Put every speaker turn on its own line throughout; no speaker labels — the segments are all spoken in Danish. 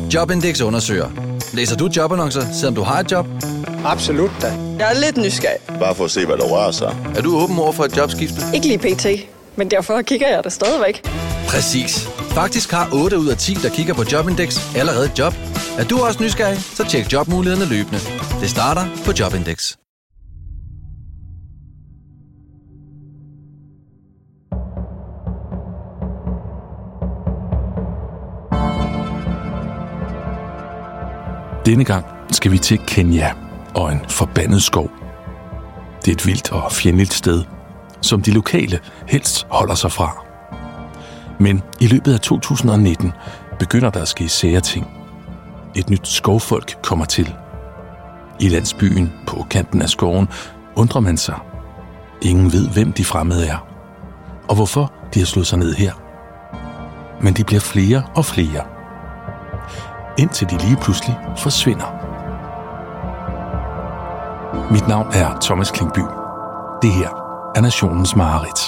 Jobindex undersøger. Læser du jobannoncer, selvom du har et job?
Absolut da.
Jeg er lidt nysgerrig.
Bare for at se, hvad der rører sig.
Er du åben over for et jobskifte?
Ikke lige pt, men derfor kigger jeg det stadigvæk.
Præcis. Faktisk har 8 ud af 10, der kigger på Jobindex, allerede et job. Er du også nysgerrig, så tjek jobmulighederne løbende. Det starter på Jobindex.
Denne gang skal vi til Kenya og en forbandet skov. Det er et vildt og fjendtligt sted, som de lokale helst holder sig fra. Men i løbet af 2019 begynder der at ske sære ting. Et nyt skovfolk kommer til. I landsbyen på kanten af skoven undrer man sig. Ingen ved, hvem de fremmede er, og hvorfor de har slået sig ned her. Men de bliver flere og flere, indtil de lige pludselig forsvinder. Mit navn er Thomas Klingby. Det her er Nationens Mareridt.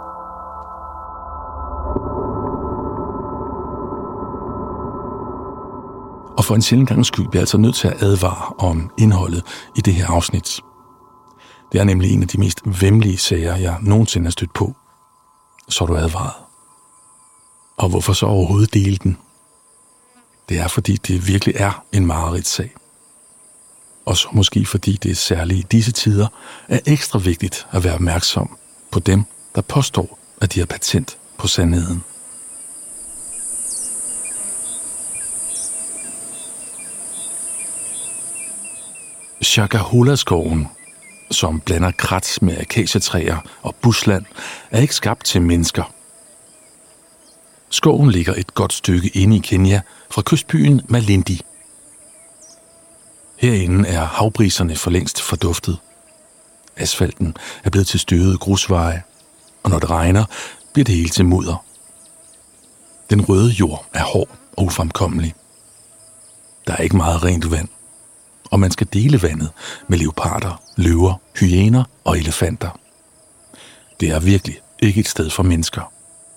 Og for en sjælden gangs skyld bliver jeg altså nødt til at advare om indholdet i det her afsnit. Det er nemlig en af de mest væmmelige sager, jeg nogensinde har stødt på. Så er du advaret. Og hvorfor så overhovedet dele den? Det er, fordi det virkelig er en mareridtssag. Og så måske fordi det særligt i disse tider er ekstra vigtigt at være opmærksom på dem, der påstår, at de har patent på sandheden. Shakahola-skoven, som blander krat med akacietræer og bushland, er ikke skabt til mennesker. Skoven ligger et godt stykke inde i Kenya fra kystbyen Malindi. Herinde er havbriserne for længst forduftet. Asfalten er blevet til støvede grusveje, og når det regner, bliver det hele til mudder. Den røde jord er hård og ufremkommelig. Der er ikke meget rent vand, og man skal dele vandet med leoparder, løver, hyæner og elefanter. Det er virkelig ikke et sted for mennesker.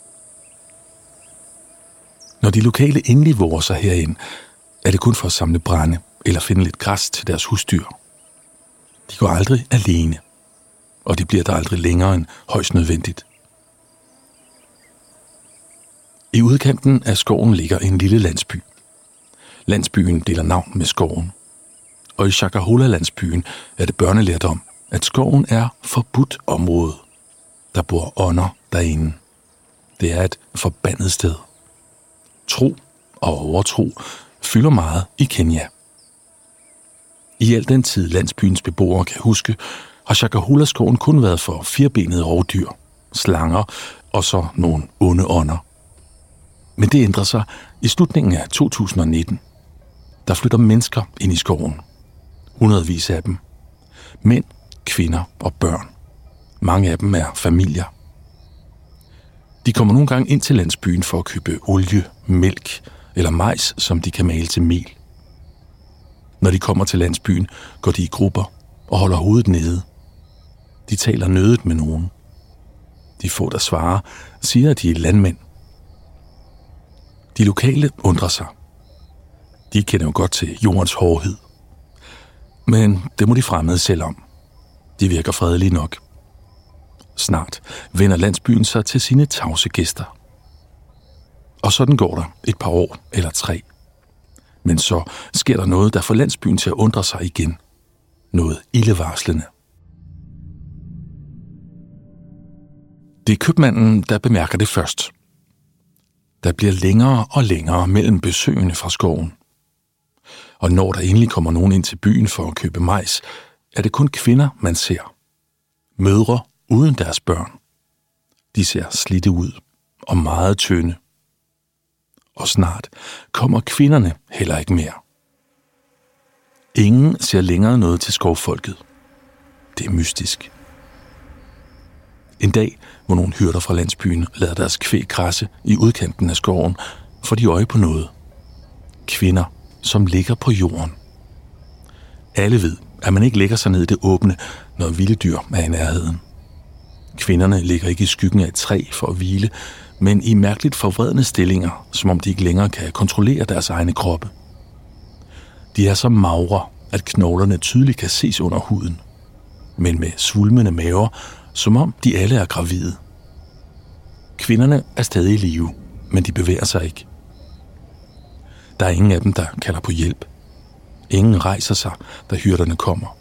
Når de lokale endelig vorer sig herind, er det kun for at samle brænde eller finde lidt græs til deres husdyr. De går aldrig alene, og de bliver der aldrig længere end højst nødvendigt. I udkanten af skoven ligger en lille landsby. Landsbyen deler navn med skoven, og i Shakahola-landsbyen er det børnelærdom, at skoven er forbudt område. Der bor ånder derinde. Det er et forbandet sted. Tro og overtro fylder meget i Kenya. I al den tid landsbyens beboere kan huske, har Shakahola-skoven kun været for firbenede rovdyr, slanger og så nogle onde ånder. Men det ændrer sig i slutningen af 2019. Der flytter mennesker ind i skoven. Hundredvis af dem. Mænd, kvinder og børn. Mange af dem er familier. De kommer nogle gange ind til landsbyen for at købe olie, mælk eller majs, som de kan male til mel. Når de kommer til landsbyen, går de i grupper og holder hovedet nede. De taler nødigt med nogen. De få, der svarer, siger, at de er landmænd. De lokale undrer sig. De kender jo godt til jordens hårdhed. Men det må de fremmede selv om. De virker fredelige nok. Snart vender landsbyen sig til sine tavse gæster. Og sådan går der et par år eller 3. Men så sker der noget, der får landsbyen til at undre sig igen. Noget ildevarslende. Det er købmanden, der bemærker det først. Der bliver længere og længere mellem besøgende fra skoven. Og når der endelig kommer nogen ind til byen for at købe majs, er det kun kvinder, man ser. Mødre uden deres børn. De ser slidte ud og meget tynde. Og snart kommer kvinderne heller ikke mere. Ingen ser længere noget til skovfolket. Det er mystisk. En dag, hvor nogle hyrder fra landsbyen lader deres kvæg græsse i udkanten af skoven, får de øje på noget. Kvinder, som ligger på jorden. Alle ved, at man ikke lægger sig ned i det åbne, når vilde dyr er i nærheden. Kvinderne ligger ikke i skyggen af et træ for at hvile, men i mærkeligt forvredne stillinger, som om de ikke længere kan kontrollere deres egne kroppe. De er så magre, at knoglerne tydeligt kan ses under huden, men med svulmende maver, som om de alle er gravide. Kvinderne er stadig i live, men de bevæger sig ikke. Der er ingen af dem, der kalder på hjælp. Ingen rejser sig, da hyrderne kommer.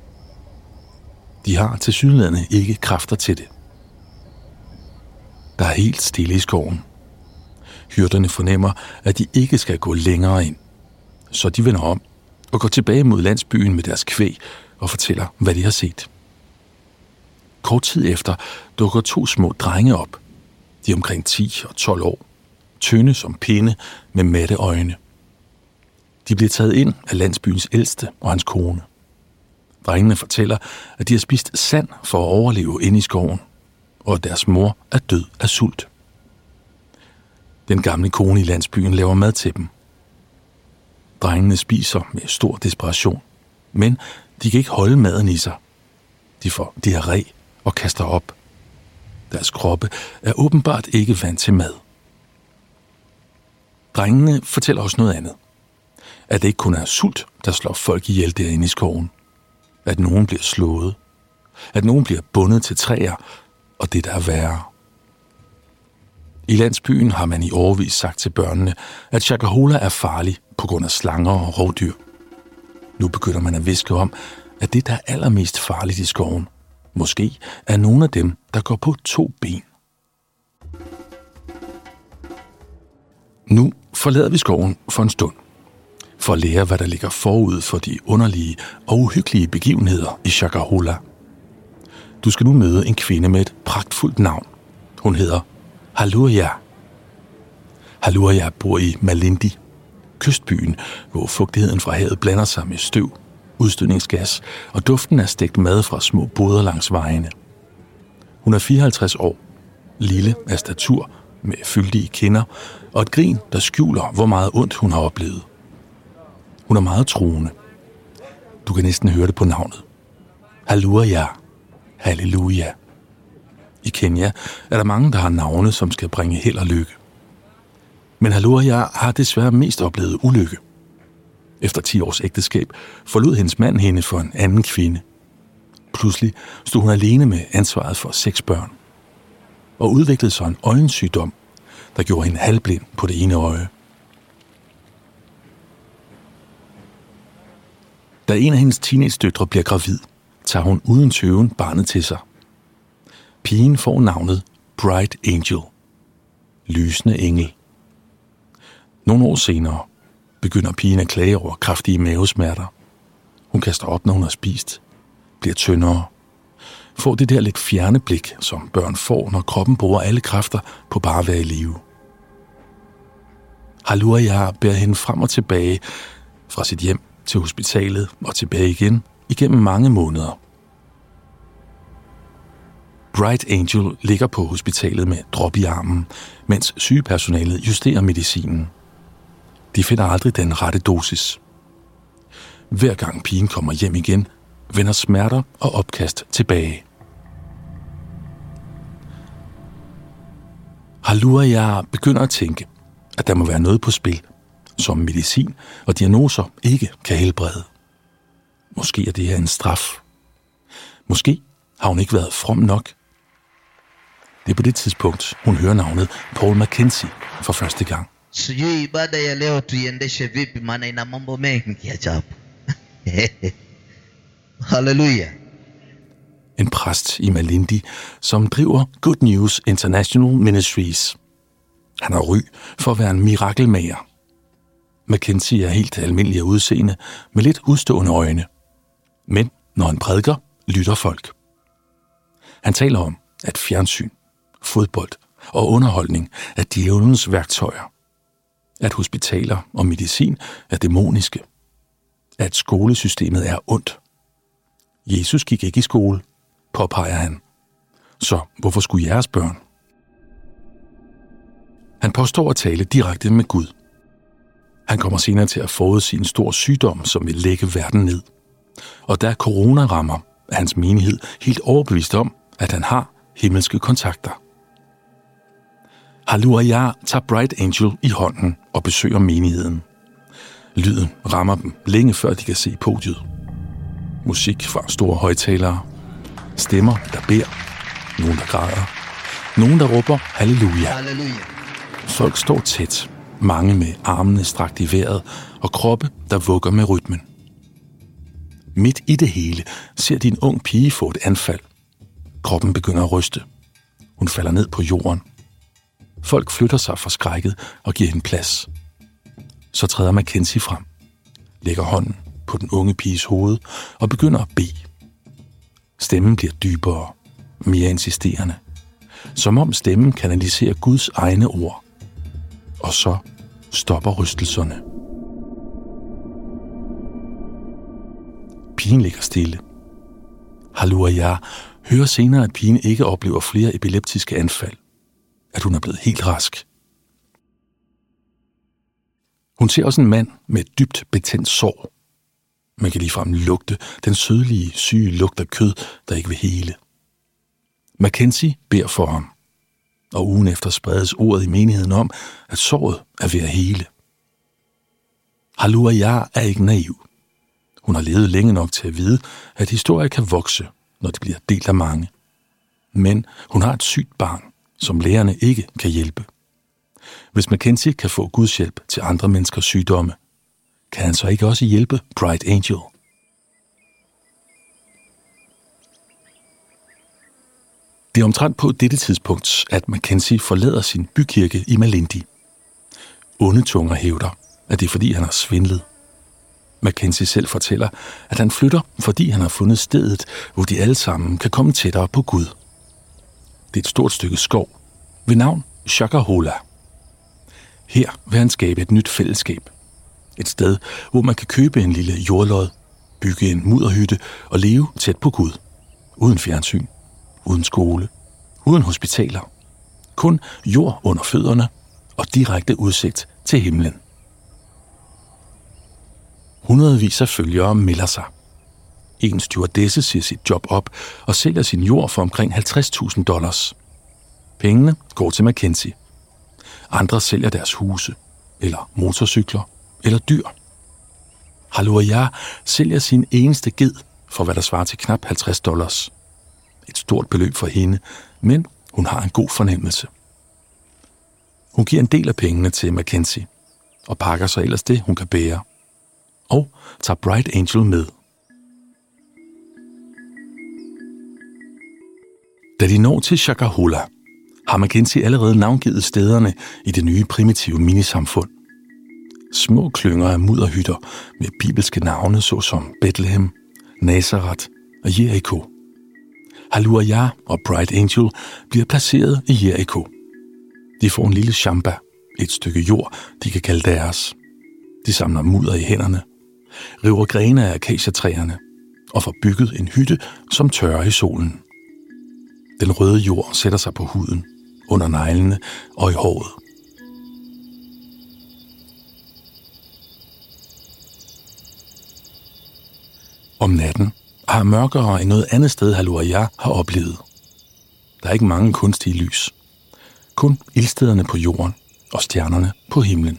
De har tilsyneladende ikke kræfter til det. Der er helt stille i skoven. Hyrderne fornemmer, at de ikke skal gå længere ind, så de vender om og går tilbage mod landsbyen med deres kvæg og fortæller, hvad de har set. Kort tid efter dukker 2 små drenge op. De er omkring 10 og 12 år, tynde som pinde med matte øjne. De bliver taget ind af landsbyens ældste og hans kone. Drengene fortæller, at de har spist sand for at overleve inde i skoven, og at deres mor er død af sult. Den gamle kone i landsbyen laver mad til dem. Drengene spiser med stor desperation, men de kan ikke holde maden i sig. De får diarré og kaster op. Deres kroppe er åbenbart ikke vant til mad. Drengene fortæller os noget andet. At det ikke kun er sult, der slår folk ihjel derinde i skoven. At nogen bliver slået. At nogen bliver bundet til træer, og det der er værre. I landsbyen har man i årevis sagt til børnene, at Shakahola er farlig på grund af slanger og rovdyr. Nu begynder man at hviske om, at det, der er allermest farligt i skoven, måske er nogle af dem, der går på 2 ben. Nu forlader vi skoven for en stund, for at lære, hvad der ligger forud for de underlige og uhyggelige begivenheder i Shakahola. Du skal nu møde en kvinde med et pragtfuldt navn. Hun hedder Haluaya. Haluaya bor i Malindi, kystbyen, hvor fugtigheden fra havet blander sig med støv, udstødningsgas og duften af stegt mad fra små boder langs vejene. Hun er 54 år, lille af statur, med fyldige kinder og et grin, der skjuler, hvor meget ondt hun har oplevet. Hun er meget troende. Du kan næsten høre det på navnet. Haluaya. Halleluja. I Kenya er der mange, der har navne, som skal bringe held og lykke. Men Haluaya har desværre mest oplevet ulykke. Efter 10 års ægteskab forlod hendes mand hende for en anden kvinde. Pludselig stod hun alene med ansvaret for 6 børn. Og udviklede sig en øjensygdom, der gjorde hende halvblind på det ene øje. Da en af hendes teenage-døtre bliver gravid, tager hun uden tøven barnet til sig. Pigen får navnet Bright Angel, lysende engel. Nogle år senere begynder pigen at klage over kraftige mavesmerter. Hun kaster op, når hun har spist, bliver tyndere, får det der lidt fjerne blik, som børn får, når kroppen bruger alle kræfter på bare at være i live. Haluaya bærer hende frem og tilbage fra sit hjem til hospitalet og tilbage igen igennem mange måneder. Bright Angel ligger på hospitalet med drop i armen, mens sygepersonalet justerer medicinen. De finder aldrig den rette dosis. Hver gang pigen kommer hjem igen, vender smerter og opkast tilbage. Haluaya begynder at tænke, at der må være noget på spil, som medicin og diagnoser ikke kan helbrede. Måske er det her en straf. Måske har hun ikke været from nok. Det er på det tidspunkt, hun hører navnet Paul Mackenzie for første gang.
Sijui ibada ya leo tuiendeshe vipi, maana ina mambo mengi ajabu. Halleluja.
En præst i Malindi, som driver Good News International Ministries. Han har ry for at være en mirakelmager. Mackenzie er helt almindelig af udseende med lidt udstående øjne. Men når han prædiker, lytter folk. Han taler om, at fjernsyn, fodbold og underholdning er djævelens værktøjer. At hospitaler og medicin er dæmoniske. At skolesystemet er ondt. Jesus gik ikke i skole, påpeger han. Så hvorfor skulle jeres børn? Han påstår at tale direkte med Gud. Han kommer senere til at forudse en stor sygdom, som vil lægge verden ned. Og da corona rammer, er hans menighed helt overbevist om, at han har himmelske kontakter. Haluaya tager Bright Angel i hånden og besøger menigheden. Lyden rammer dem længe før de kan se podiet. Musik fra store højtalere. Stemmer, der beder. Nogen, der græder. Nogen, der råber halleluja.
Halleluja.
Folk står tæt. Mange med armene strakt i vejret og kroppe, der vugger med rytmen. Midt i det hele ser de en ung pige få et anfald. Kroppen begynder at ryste. Hun falder ned på jorden. Folk flytter sig forskrækket og giver hende plads. Så træder Mackenzie frem, lægger hånden på den unge piges hoved og begynder at bede. Stemmen bliver dybere, mere insisterende, som om stemmen kanaliserer Guds egne ord. Og så stopper rystelserne. Pigen ligger stille. Halluaya hører senere, at pigen ikke oplever flere epileptiske anfald. At hun er blevet helt rask. Hun ser også en mand med et dybt betændt sår. Man kan ligefrem lugte den sødlige, syge lugt af kød, der ikke vil hele. Mackenzie beder for ham, og ugen efter spredes ordet i menigheden om, at såret er ved at hele. Halluaya er ikke naiv. Hun har levet længe nok til at vide, at historier kan vokse, når de bliver delt af mange. Men hun har et sygt barn, som lægerne ikke kan hjælpe. Hvis Mackenzie kan få Guds hjælp til andre menneskers sygdomme, kan han så ikke også hjælpe Bright Angel? Det er omtrent på dette tidspunkt, at Mackenzie forlader sin bykirke i Malindi. Onde tunger hævder, at det er fordi han har svindlet. Mackenzie selv fortæller, at han flytter, fordi han har fundet stedet, hvor de alle sammen kan komme tættere på Gud. Det er et stort stykke skov ved navn Shakahola. Her vil han skabe et nyt fællesskab. Et sted, hvor man kan købe en lille jordlod, bygge en mudderhytte og leve tæt på Gud. Uden fjernsyn, uden skole, uden hospitaler. Kun jord under fødderne og direkte udsigt til himlen. Hundredvis af følgere melder sig. En stewardesse siger sit job op og sælger sin jord for omkring $50,000. Pengene går til Mackenzie. Andre sælger deres huse, eller motorcykler, eller dyr. Halluaya sælger sin eneste ged for hvad der svarer til knap $50. Et stort beløb for hende, men hun har en god fornemmelse. Hun giver en del af pengene til Mackenzie, og pakker så ellers det, hun kan bære. Og tager Bright Angel med. Da de når til Shakahola, har Mackenzie allerede navngivet stederne i det nye primitive minisamfund. Små klynger af mudderhytter med bibelske navne såsom Bethlehem, Nazareth og Jericho. Halluaya og Bright Angel bliver placeret i Jericho. De får en lille shamba, et stykke jord, de kan kalde deres. De samler mudder i hænderne, river grene af akaciatræerne og får bygget en hytte, som tørrer i solen. Den røde jord sætter sig på huden, under neglene og i håret. Om natten har mørkere end noget andet sted, Halluaya har oplevet. Der er ikke mange kunstige lys. Kun ildstederne på jorden og stjernerne på himlen.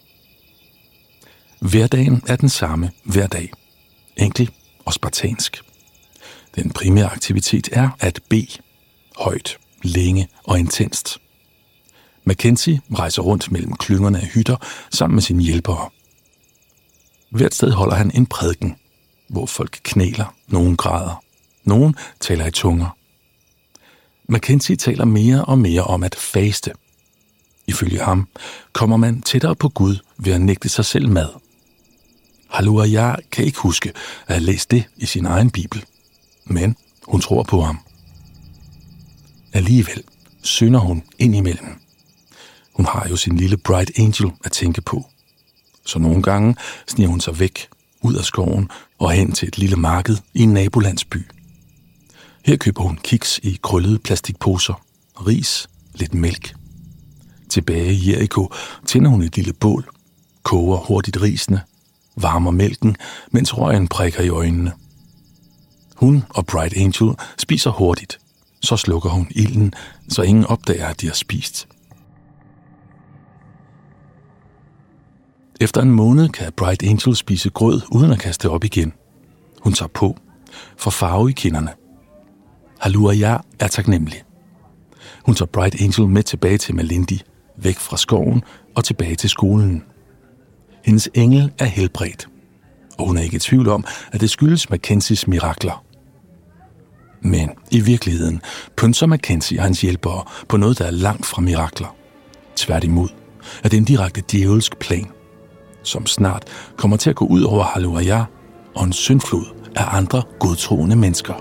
Hverdagen er den samme hver dag. Enkel og spartansk. Den primære aktivitet er at bede. Højt, længe og intenst. Mackenzie rejser rundt mellem klyngerne af hytter sammen med sine hjælpere. Hvert sted holder han en prædiken, hvor folk knæler, nogen græder, nogen taler i tunger. Mackenzie taler mere og mere om at faste. Ifølge ham kommer man tættere på Gud ved at nægte sig selv mad. Halluaya kan ikke huske at have læst det i sin egen bibel, men hun tror på ham. Alligevel synder hun indimellem. Hun har jo sin lille Bright Angel at tænke på. Så nogle gange sniger hun sig væk, ud af skoven og hen til et lille marked i en nabolandsby. Her køber hun kiks i krøllede plastikposer, ris, lidt mælk. Tilbage i Jericho tænder hun et lille bål, koger hurtigt risene, varmer mælken, mens røgen prikker i øjnene. Hun og Bright Angel spiser hurtigt. Så slukker hun ilden, så ingen opdager, at de har spist. Efter en måned kan Bright Angel spise grød uden at kaste op igen. Hun tager på, får farve i kinderne. Haluaya er taknemmelig. Hun tager Bright Angel med tilbage til Malindi, væk fra skoven og tilbage til skolen. Hendes engel er helbredt, og hun er ikke i tvivl om, at det skyldes Mackenzies mirakler. Men i virkeligheden pynser Mackenzie og hans hjælpere på noget, der er langt fra mirakler. Tværtimod er det en direkte djævelsk plan, som snart kommer til at gå ud over Haluaya og en syndflod af andre godtroende mennesker.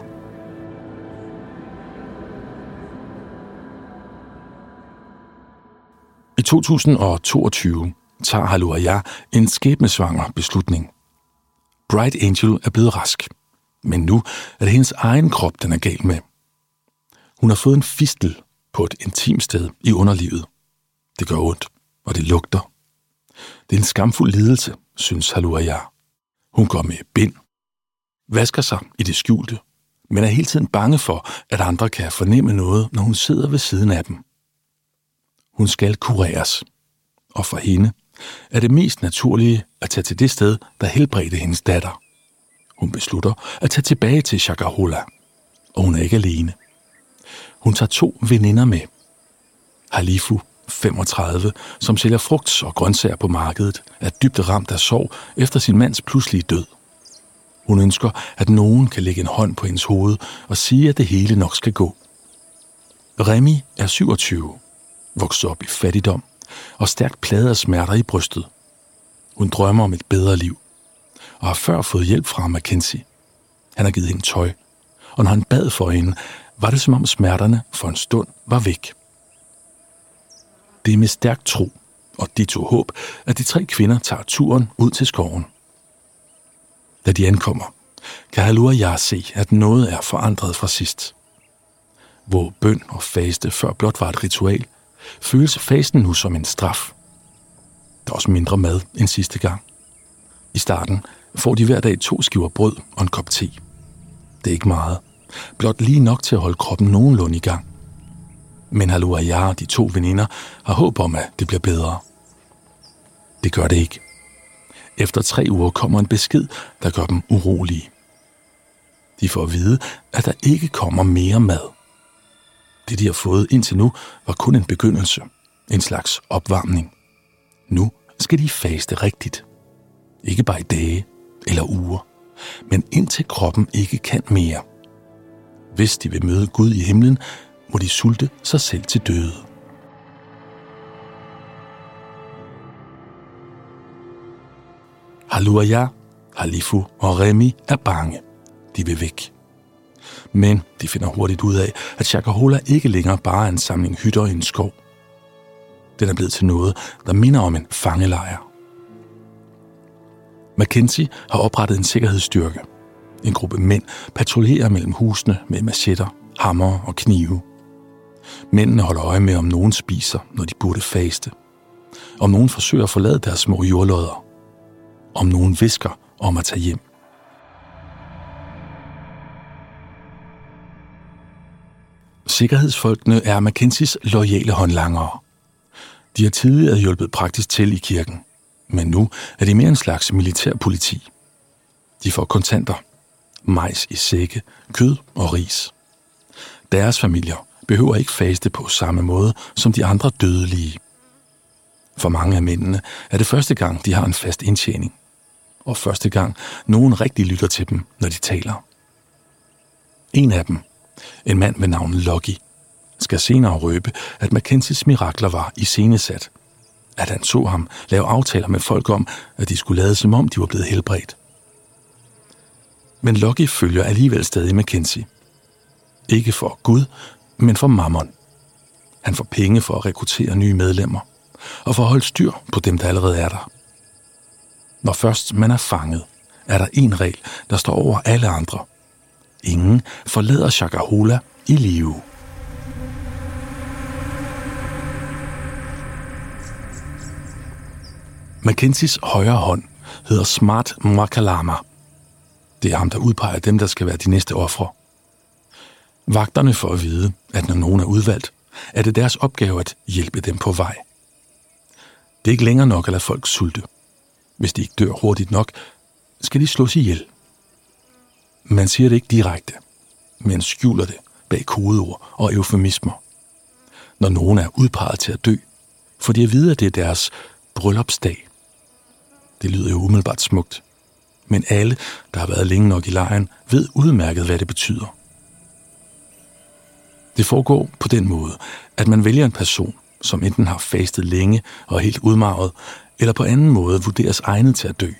I 2022 tager Haluaya en skæbnesvanger beslutning. Bright Angel er blevet rask, men nu er det hendes egen krop, den er gal med. Hun har fået en fistel på et intimt sted i underlivet. Det gør ondt, og det lugter. Det er en skamfuld lidelse, synes Haluaya. Hun går med bind, vasker sig i det skjulte, men er hele tiden bange for, at andre kan fornemme noget, når hun sidder ved siden af dem. Hun skal kureres, og for hende er det mest naturlige at tage til det sted, der helbredte hendes datter. Hun beslutter at tage tilbage til Shakahola, og hun er ikke alene. Hun tager 2 veninder med. Halifu, 35, som sælger frugt og grøntsager på markedet, er dybt ramt af sorg efter sin mands pludselige død. Hun ønsker, at nogen kan lægge en hånd på hendes hoved og sige, at det hele nok skal gå. Remy er 27, vokset op i fattigdom og stærkt plaget af smerter i brystet. Hun drømmer om et bedre liv og har før fået hjælp fra Mackenzie. Han har givet hende tøj, og når han bad for hende, var det som om smerterne for en stund var væk. Det er med stærk tro og ditto håb, at de 3 kvinder tager turen ud til skoven. Da de ankommer, kan Haluaya se, at noget er forandret fra sidst. Hvor bøn og faste før blot var et ritual, føles fasten nu som en straf. Der er også mindre mad end sidste gang. I starten får de hver dag 2 skiver brød og en kop te. Det er ikke meget, blot lige nok til at holde kroppen nogenlunde i gang. Men Haluaya og de 2 veninder har håb om, at det bliver bedre. Det gør det ikke. Efter 3 uger kommer en besked, der gør dem urolige. De får at vide, at der ikke kommer mere mad. Det, de har fået indtil nu, var kun en begyndelse. En slags opvarmning. Nu skal de faste rigtigt. Ikke bare i dage eller uger, men indtil kroppen ikke kan mere. Hvis de vil møde Gud i himlen, må de sulte sig selv til døde. Haluaya, Halifu og Remy er bange. De vil væk. Men de finder hurtigt ud af, at Shakahola ikke længere bare er en samling hytter i en skov. Den er blevet til noget, der minder om en fangelejr. Mackenzie har oprettet en sikkerhedsstyrke. En gruppe mænd patruljerer mellem husene med machetter, hammer og knive. Mændene holder øje med, om nogen spiser, når de burde faste. Om nogen forsøger at forlade deres små jordlodder. Om nogen hvisker om at tage hjem. Sikkerhedsfolkene er Mackenzies loyale håndlangere. De har tidligere hjulpet praktisk til i kirken, men nu er de mere en slags militærpoliti. De får kontanter, majs i sække, kød og ris. Deres familier behøver ikke faste på samme måde som de andre dødelige. For mange af mændene er det første gang, de har en fast indtjening, og første gang nogen rigtig lytter til dem, når de taler. En af dem, en mand ved navn Lucky, skal senere røbe, at Mackenzies mirakler var iscenesat. At han så ham lave aftaler med folk om, at de skulle lade som om, de var blevet helbredt. Men Lucky følger alligevel stadig Mackenzie. Ikke for Gud, men for mammon. Han får penge for at rekruttere nye medlemmer, og for at holde styr på dem, der allerede er der. Når først man er fanget, er der en regel, der står over alle andre. Ingen forlader Shakahola i live. Mackenzies højre hånd hedder Smart Mwakalama. Det er ham, der udpeger dem, der skal være de næste ofre. Vagterne får at vide, at når nogen er udvalgt, er det deres opgave at hjælpe dem på vej. Det er ikke længere nok at lade folk sulte. Hvis de ikke dør hurtigt nok, skal de slås ihjel. Man siger det ikke direkte, men skjuler det bag kodeord og eufemismer. Når nogen er udpeget til at dø, får de at vide, at det er deres bryllupsdag. Det lyder jo umiddelbart smukt, men alle, der har været længe nok i lejren, ved udmærket, hvad det betyder. Det foregår på den måde, at man vælger en person, som enten har fastet længe og er helt udmarvet, eller på anden måde vurderes egnet til at dø.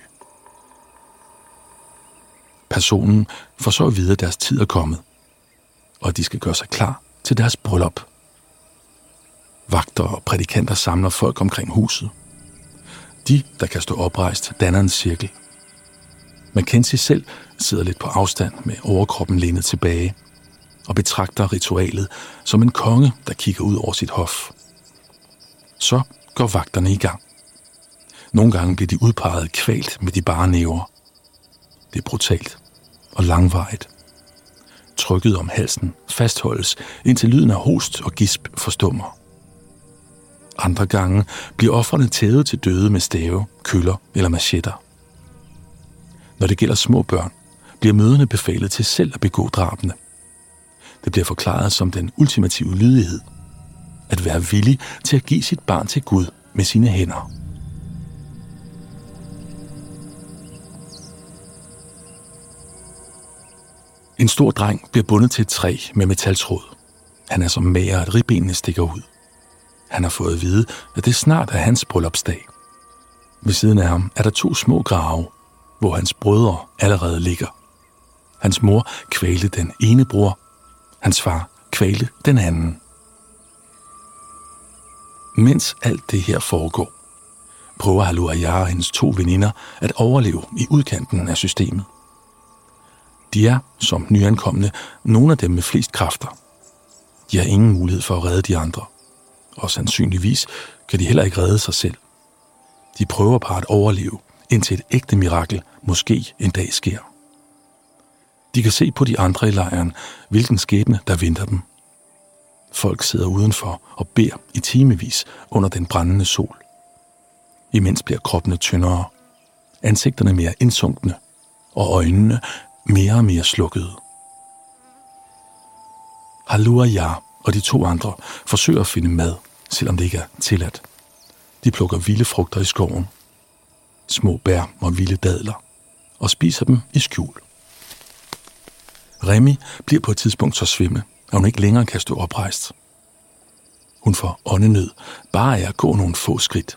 Personen får så at vide, at deres tid er kommet, og de skal gøre sig klar til deres bryllup. Vagter og prædikanter samler folk omkring huset. De, der kan stå oprejst, danner en cirkel. Mackenzie selv sidder lidt på afstand med overkroppen lænet tilbage og betragter ritualet som en konge, der kigger ud over sit hof. Så går vagterne i gang. Nogle gange bliver de udpeget kvalt med de bare næver. Det er brutalt og langvarigt. Trykket om halsen fastholdes, indtil lyden af host og gisp forstummer. Andre gange bliver ofrene tævet til døde med stave, køller eller machetter. Når det gælder små børn, bliver mødrene befalet til selv at begå drabene. Det bliver forklaret som den ultimative lydighed. At være villig til at give sit barn til Gud med sine hænder. En stor dreng bliver bundet til et træ med metaltråd. Han er så mager, at ribbenene stikker ud. Han har fået at vide, at det snart er hans bryllupsdag. Ved siden af ham er der 2 små grave, hvor hans brødre allerede ligger. Hans mor kvalte den ene bror. Hans far kvalte den anden. Mens alt det her foregår, prøver Haluayar og hendes 2 veninder at overleve i udkanten af systemet. De er, som nyankomne, nogle af dem med flest kræfter. De har ingen mulighed for at redde de andre, og sandsynligvis kan de heller ikke redde sig selv. De prøver bare at overleve, indtil et ægte mirakel måske en dag sker. De kan se på de andre i lejren, hvilken skæbne der venter dem. Folk sidder udenfor og beder i timevis under den brændende sol. Imens bliver kroppene tyndere, ansigterne mere indsunkne og øjnene mere og mere slukkede. Haluayar og de 2 andre forsøger at finde mad, selvom det ikke er tilladt. De plukker vilde frugter i skoven, små bær og vilde dadler, og spiser dem i skjul. Remy bliver på et tidspunkt så svimmel, at hun ikke længere kan stå oprejst. Hun får åndenød bare af at gå nogle få skridt.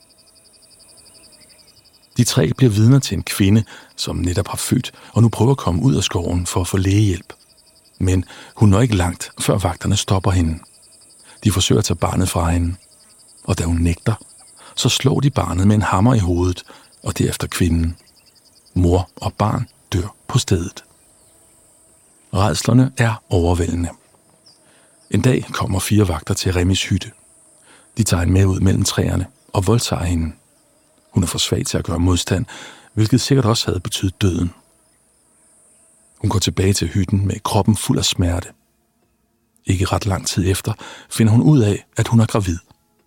De 3 bliver vidner til en kvinde, som netop har født og nu prøver at komme ud af skoven for at få lægehjælp. Men hun når ikke langt, før vagterne stopper hende. De forsøger at tage barnet fra hende, og da hun nægter, så slår de barnet med en hammer i hovedet, og derefter kvinden. Mor og barn dør på stedet. Rædslerne er overvældende. En dag kommer 4 vagter til Remys hytte. De tager hende med ud mellem træerne og voldtager hende. Hun er for svag til at gøre modstand, hvilket sikkert også havde betydet døden. Hun går tilbage til hytten med kroppen fuld af smerte. Ikke ret lang tid efter finder hun ud af, at hun er gravid.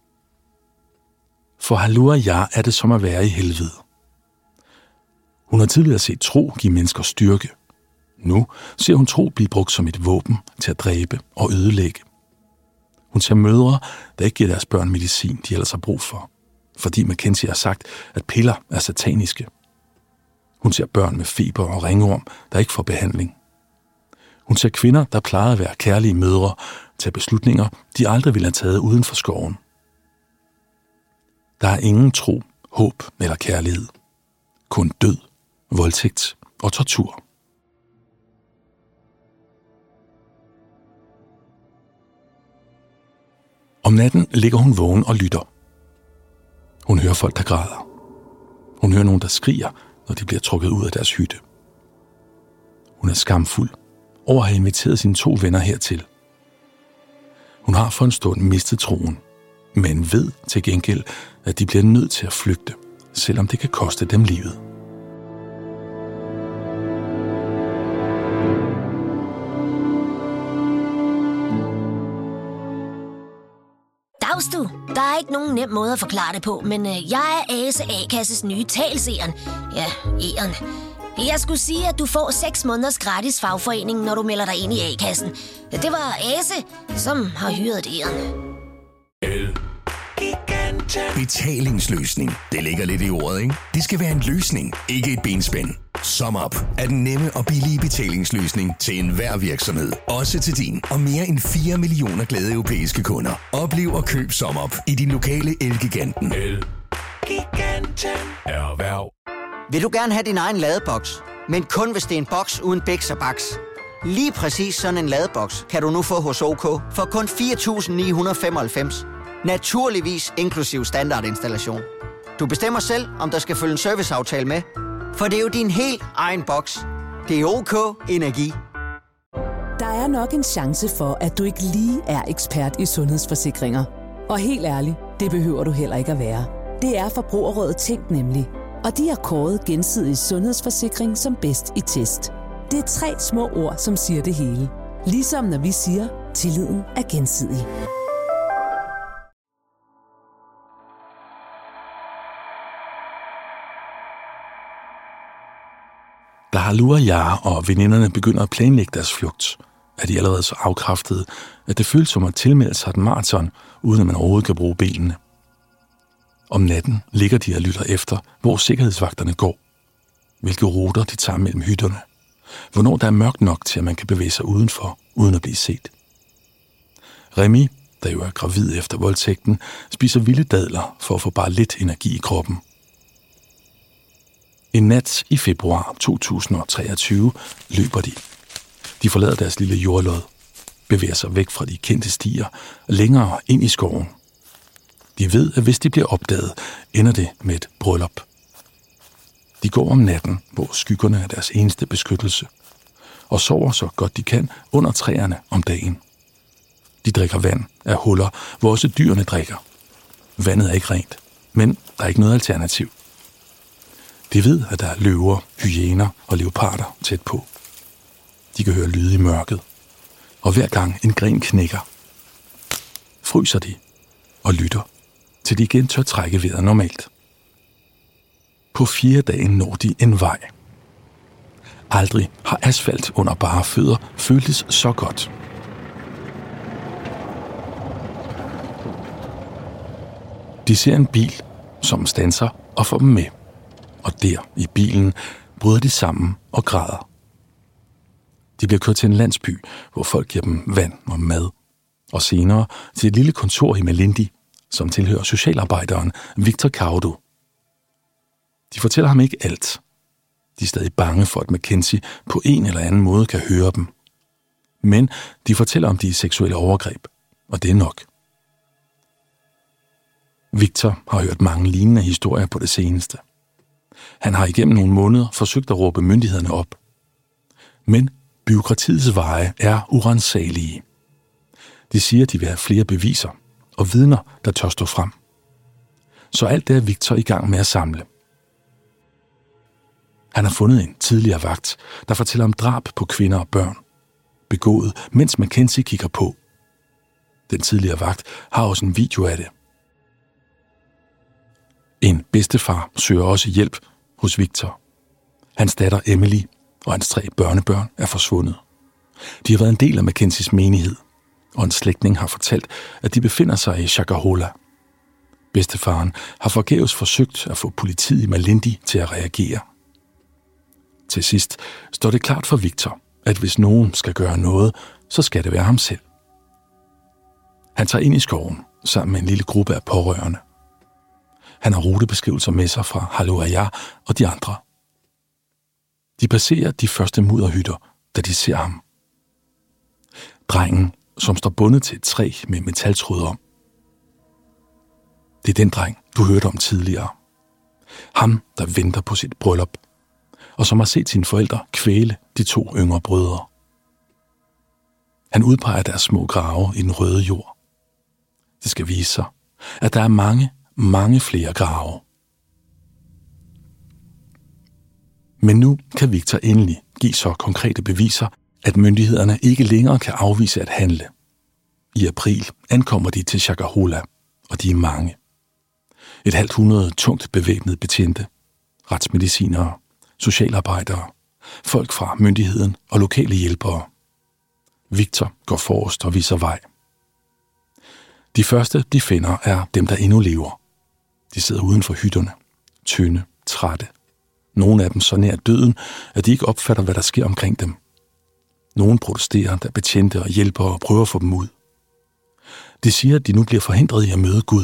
For Haluayar er det som at være i helvede. Hun har tidligere set tro give mennesker styrke. Nu ser hun tro blive brugt som et våben til at dræbe og ødelægge. Hun ser mødre, der ikke giver deres børn medicin, de ellers har brug for, fordi Mackenzie har sagt, at piller er sataniske. Hun ser børn med feber og ringorm, der ikke får behandling. Hun ser kvinder, der plejede at være kærlige mødre, tage beslutninger, de aldrig ville have taget uden for skoven. Der er ingen tro, håb eller kærlighed. Kun død, voldtægt og tortur. Om natten ligger hun vågen og lytter. Hun hører folk, der græder. Hun hører nogen, der skriger, når de bliver trukket ud af deres hytte. Hun er skamfuld over at have inviteret sine 2 venner hertil. Hun har for en stund mistet troen, men ved til gengæld, at de bliver nødt til at flygte, selvom det kan koste dem livet.
Dags du, der er ikke nogen nem måde at forklare det på, men jeg er Ase A-kasses nye talseren. Ja, E'eren. Jeg skulle sige, at du får 6 måneders gratis fagforening, når du melder dig ind i A-kassen. Det var Ase, som har hyret E'eren.
Betalingsløsning. Det ligger lidt i ordet, ikke? Det skal være en løsning, ikke et benspænd. SumUp er den nemme og billige betalingsløsning til enhver virksomhed. Også til din og mere end 4 millioner glade europæiske kunder. Oplev og køb SumUp i din lokale Elgiganten.
Elgiganten.
Erhverv.
Vil du gerne have din egen ladeboks, men kun hvis det er en boks uden biks og baks? Lige præcis sådan en ladeboks kan du nu få hos OK for kun 4.995. Naturligvis inklusiv standardinstallation. Du bestemmer selv, om der skal følge en serviceaftale med, for det er jo din helt egen boks. Det er OK Energi.
Der er nok en chance for, at du ikke lige er ekspert i sundhedsforsikringer. Og helt ærligt, det behøver du heller ikke at være. Det er Forbrugerrådet Tænk nemlig. Og de har kåret Gensidig Sundhedsforsikring som bedst i test. Det er 3 små ord, som siger det hele. Ligesom når vi siger, tilliden er gensidig.
Da Halua Yar og veninderne begynder at planlægge deres flugt, er de allerede så afkræftede, at det føles som at tilmelde sig et maraton, uden at man overhovedet kan bruge benene. Om natten ligger de og lytter efter, hvor sikkerhedsvagterne går, hvilke ruter de tager mellem hytterne, hvornår der er mørkt nok til, at man kan bevæge sig udenfor, uden at blive set. Remy, der jo er gravid efter voldtægten, spiser vilde dadler for at få bare lidt energi i kroppen. En nat i februar 2023 løber de. De forlader deres lille jordlod, bevæger sig væk fra de kendte stier, længere ind i skoven. De ved, at hvis de bliver opdaget, ender det med et bryllup. De går om natten, hvor skyggerne er deres eneste beskyttelse, og sover så godt de kan under træerne om dagen. De drikker vand af huller, hvor også dyrene drikker. Vandet er ikke rent, men der er ikke noget alternativ. De ved, at der er løver, hyæner og leoparder tæt på. De kan høre lyde i mørket, og hver gang en gren knækker, fryser de og lytter, til de igen tør trække vejret normalt. På 4 dage når de en vej. Aldrig har asfalt under bare fødder føltes så godt. De ser en bil, som standser og får dem med. Og der i bilen bryder de sammen og græder. De bliver kørt til en landsby, hvor folk giver dem vand og mad. Og senere til et lille kontor i Malindi, som tilhører socialarbejderen Victor Kaudu. De fortæller ham ikke alt. De er stadig bange for, at Mackenzie på en eller anden måde kan høre dem. Men de fortæller om de seksuelle overgreb, og det er nok. Victor har hørt mange lignende historier på det seneste. Han har igennem nogle måneder forsøgt at råbe myndighederne op. Men bureaukratiets veje er uransagelige. De siger, at de vil have flere beviser og vidner, der tør stå frem. Så alt det er Victor i gang med at samle. Han har fundet en tidligere vagt, der fortæller om drab på kvinder og børn, begået, mens Mackenzie kigger på. Den tidligere vagt har også en video af det. En bedstefar søger også hjælp hos Victor. Hans datter Emily og hans 3 børnebørn er forsvundet. De har været en del af Mackenzies menighed, og en slægtning har fortalt, at de befinder sig i Shakahola. Bedstefaren har forgæves forsøgt at få politiet i Malindi til at reagere. Til sidst står det klart for Victor, at hvis nogen skal gøre noget, så skal det være ham selv. Han tager ind i skoven sammen med en lille gruppe af pårørende. Han har rutebeskrivelser med sig fra Halua Yar og de andre. De passerer de første mudderhytter, da de ser ham. Drengen, som står bundet til et træ med metaltråd om. Det er den dreng, du hørte om tidligere. Ham, der venter på sit bryllup, og som har set sine forældre kvæle de 2 yngre brødre. Han udpeger deres små grave i den røde jord. Det skal vise sig, at der er mange flere grave. Men nu kan Victor endelig give så konkrete beviser, at myndighederne ikke længere kan afvise at handle. I april ankommer de til Shakahola, og de er mange. Et halvt hundrede tungt bevæbnede betjente, retsmedicinere, socialarbejdere, folk fra myndigheden og lokale hjælpere. Victor går forrest og viser vej. De første, de finder, er dem, der endnu lever. De sidder uden for hytterne, tynde, trætte. Nogle af dem så nær døden, at de ikke opfatter, hvad der sker omkring dem. Nogle protesterer, da betjente og hjælpere prøver at få dem ud. De siger, at de nu bliver forhindret i at møde Gud.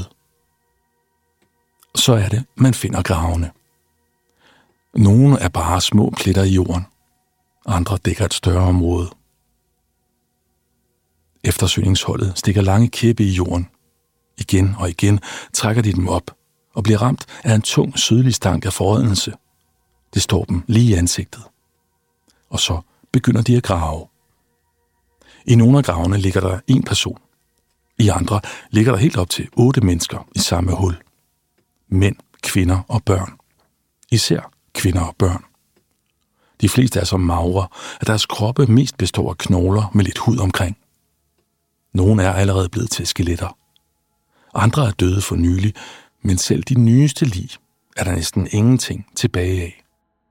Så er det, man finder gravene. Nogle er bare små pletter i jorden. Andre dækker et større område. Eftersøgningsholdet stikker lange kæppe i jorden. Igen og igen trækker de dem op og bliver ramt af en tung, sydlig stank af forrådnelse. Det står dem lige i ansigtet. Og så begynder de at grave. I nogle af gravene ligger der 1 person. I andre ligger der helt op til 8 mennesker i samme hul. Mænd, kvinder og børn. Især kvinder og børn. De fleste er så magre, at deres kroppe mest består af knogler med lidt hud omkring. Nogle er allerede blevet til skeletter. Andre er døde for nylig, men selv de nyeste lig er der næsten ingenting tilbage af.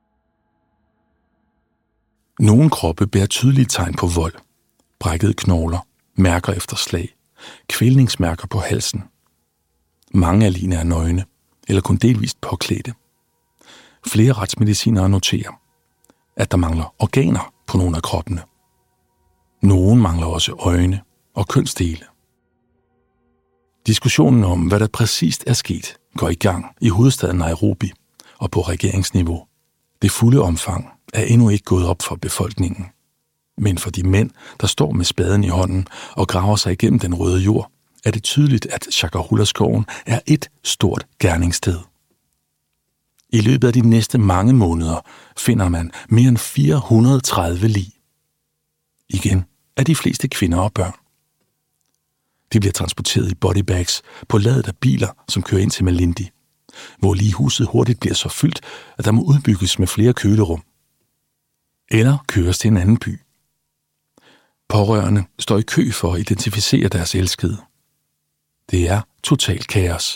Nogle kroppe bærer tydelige tegn på vold. Brækkede knogler, mærker efter slag, kvælningsmærker på halsen. Mange af ligene er nøgne, eller kun delvist påklædte. Flere retsmedicinere noterer, at der mangler organer på nogle af kroppene. Nogle mangler også øjne og kønsdele. Diskussionen om, hvad der præcist er sket, går i gang i hovedstaden Nairobi og på regeringsniveau. Det fulde omfang er endnu ikke gået op for befolkningen. Men for de mænd, der står med spaden i hånden og graver sig igennem den røde jord, er det tydeligt, at Shakahola-skoven er et stort gerningssted. I løbet af de næste mange måneder finder man mere end 430 lig. Igen er de fleste kvinder og børn. De bliver transporteret i bodybags på ladet af biler, som kører ind til Malindi, hvor ligehuset hurtigt bliver så fyldt, at der må udbygges med flere kølerum. Eller køres til en anden by. Pårørende står i kø for at identificere deres elskede. Det er total kaos.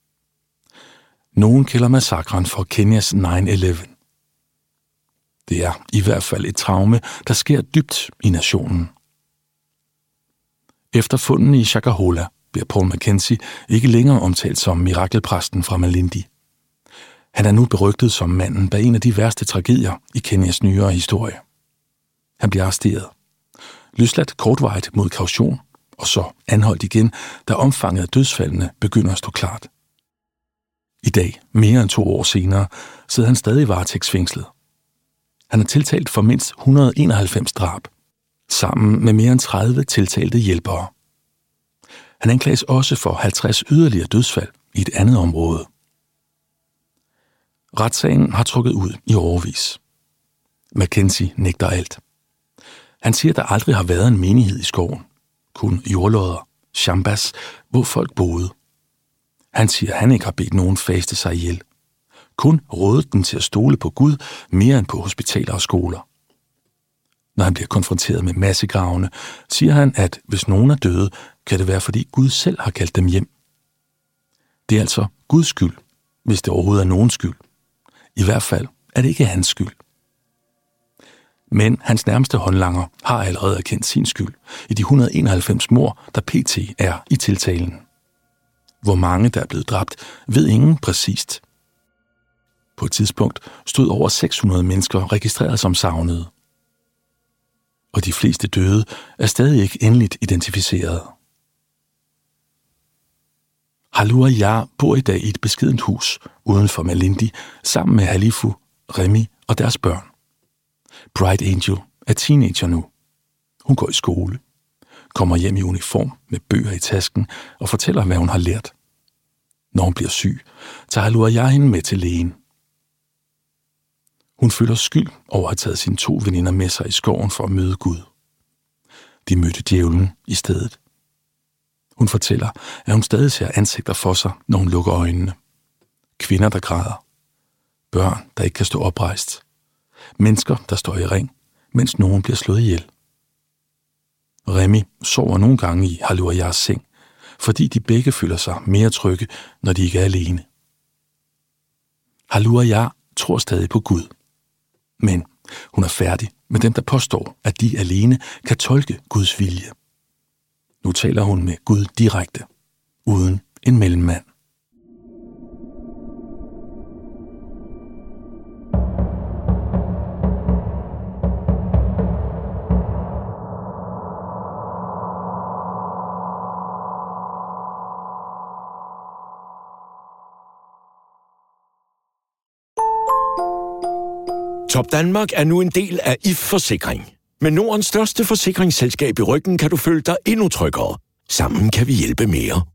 Nogen kalder massakren for Kenyas 9/11. Det er i hvert fald et traume, der sker dybt i nationen. Efter fundene i Shakahola bliver Paul Mackenzie ikke længere omtalt som mirakelpræsten fra Malindi. Han er nu berygtet som manden bag en af de værste tragedier i Kenyas nyere historie. Han bliver arresteret, løsladt kortvarigt mod kaution, og så anholdt igen, da omfanget af dødsfaldene begynder at stå klart. I dag, mere end 2 år senere, sidder han stadig varetægtsfængslet. Han er tiltalt for mindst 191 drab, sammen med mere end 30 tiltalte hjælpere. Han anklages også for 50 yderligere dødsfald i et andet område. Retssagen har trukket ud i årevis. Mackenzie nægter alt. Han siger, at der aldrig har været en menighed i skoven. Kun jordlodder, shambas, hvor folk boede. Han siger, at han ikke har bedt nogen faste sig ihjel. Kun rådet dem til at stole på Gud mere end på hospitaler og skoler. Når han bliver konfronteret med massegravene, siger han, at hvis nogen er døde, kan det være, fordi Gud selv har kaldt dem hjem. Det er altså Guds skyld, hvis det overhovedet er nogens skyld. I hvert fald er det ikke hans skyld. Men hans nærmeste håndlanger har allerede erkendt sin skyld i de 191 mord, der pt. Er i tiltalen. Hvor mange, der er blevet dræbt, ved ingen præcist. På et tidspunkt stod over 600 mennesker registreret som savnede. Og de fleste døde er stadig ikke endeligt identificeret. Halua Yar bor i dag i et beskedent hus uden for Malindi sammen med Halifu, Remy og deres børn. Bright Angel er teenager nu. Hun går i skole, kommer hjem i uniform med bøger i tasken og fortæller, hvad hun har lært. Når hun bliver syg, tager Halua Yar hende med til lægen. Hun føler skyld over at have taget sine 2 veninder med sig i skoven for at møde Gud. De mødte djævlen i stedet. Hun fortæller, at hun stadig ser ansigter for sig, når hun lukker øjnene. Kvinder, der græder. Børn, der ikke kan stå oprejst. Mennesker, der står i ring, mens nogen bliver slået ihjel. Remy sover nogle gange i Halua Yars seng, fordi de begge føler sig mere trygge, når de ikke er alene. Halua Ya tror stadig på Gud. Men hun er færdig med dem, der påstår, at de alene kan tolke Guds vilje. Nu taler hun med Gud direkte, uden en mellemmand.
Top Danmark er nu en del af If Forsikring. Med Nordens største forsikringsselskab i ryggen kan du føle dig endnu tryggere. Sammen kan vi hjælpe mere.